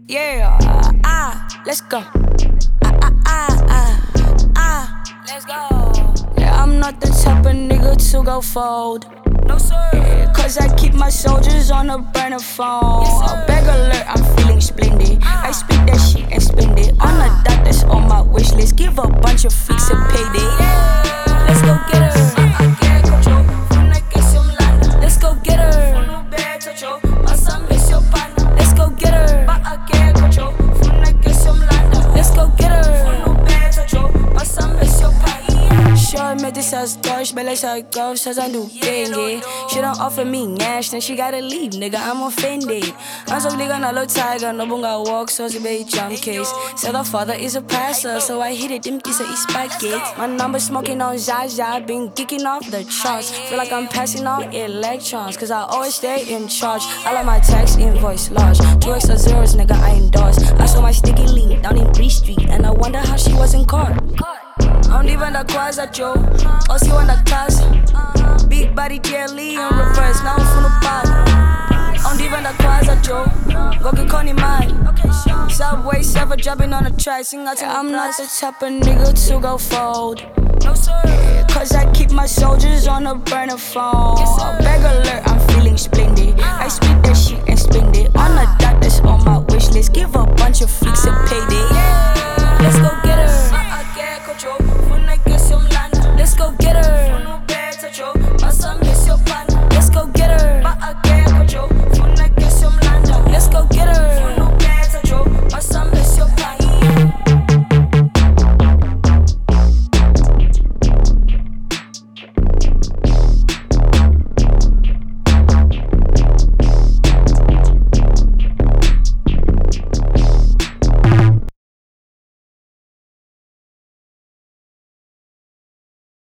Yeah, let's go. Let's go. Yeah, I'm not the type of nigga to go fold. No sir. Yeah, cause I keep my soldiers on a burner phone. Yes, bag alert, I'm feeling splendid. I speak that shit and spend it. On a dot, that's on my wish list. Give a bunch of freaks a payday. Yeah, let's go get her. Let's go get her. Let's go get her. Let's go get her. Sure, met this ass touch, but let's how it goes, says I do dengue. She don't offer me nash, then she gotta leave, nigga, I'm offended. I'm so nigga, not low tiger, no bunga walk, so it's a baby jump case. Said her father is a pastor, so I hit it, them kids are east packets. My number smoking on Zaza, been kicking off the charts. Feel like I'm passing out electrons, cause I always stay in charge. I like my tax invoice large, 2 extra zeros, nigga, I endorse. I saw my sticky link down in Bree Street, and I wonder how she was in court. I'm leaving the quads at yo, also on the class. Big body DLE in reverse, now I'm from the park. I'm leaving the quads at yo, go get Connie mine. Subway server jumping on the track, sing out to I'm not the type of nigga to go fold. No sir. Cause I keep my soldiers on a burner phone. Bag alert, I'm feeling splendid. I speak that shit and spend it. On a dot, that's on my wish list. Give a bunch of freaks a payday. Let's go.